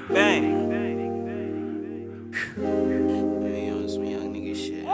Big Bang. Hey, on some young nigga shit.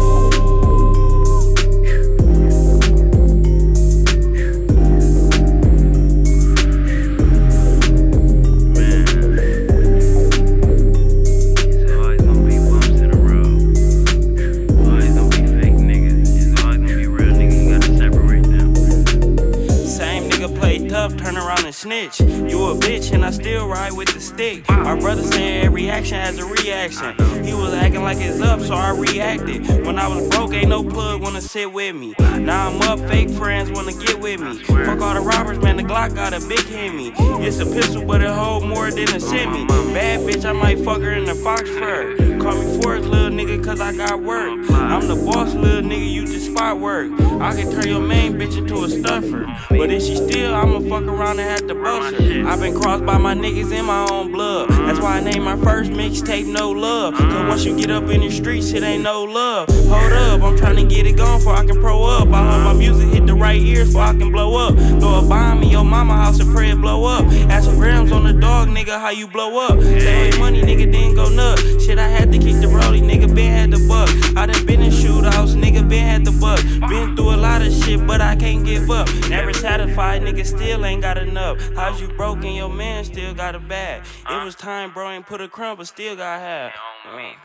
Turn around and snitch. You a bitch and I still ride with the stick. My brother said every action has a reaction. He was acting like it's up, so I reacted. When I was broke, ain't no plug wanna sit with me. Now I'm up, fake friends wanna get with me. Fuck all the robbers, man, the Glock got a big Hemi. It's a pistol, but it hold more than a semi. Bad bitch, I might fuck her in the fox fur. Call me Forrest, little nigga, cause I got work. I'm the boss, little nigga, you just spot work. I can turn your main bitch into a stuffer. But if she still, I'ma fuck around and have to bust her. I've been crossed by my niggas in my own blood. That's why I named my first mixtape No Love. Cause once you get up in the streets, it ain't no love. Hold up, I'm trying to get it going before I can pro up. I hope my music hit the right ears before I can blow up. Throw a bomb in your mama house and pray it blow up. Ask for grams on the dog, nigga, how you blow up. Say money, nigga, didn't go nuts. Shit, I had to kick the rollie, nigga, been had the buck. I done been in shootouts, nigga, been had the buck. Been through a lot of shit, but I can't give up. Never satisfied, nigga, still ain't got enough. How's you broke and your man still got a bag? It was time, bro, ain't put a crumb, but still got half.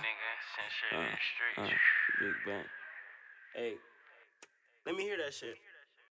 Big Bang. Hey, let me hear that shit.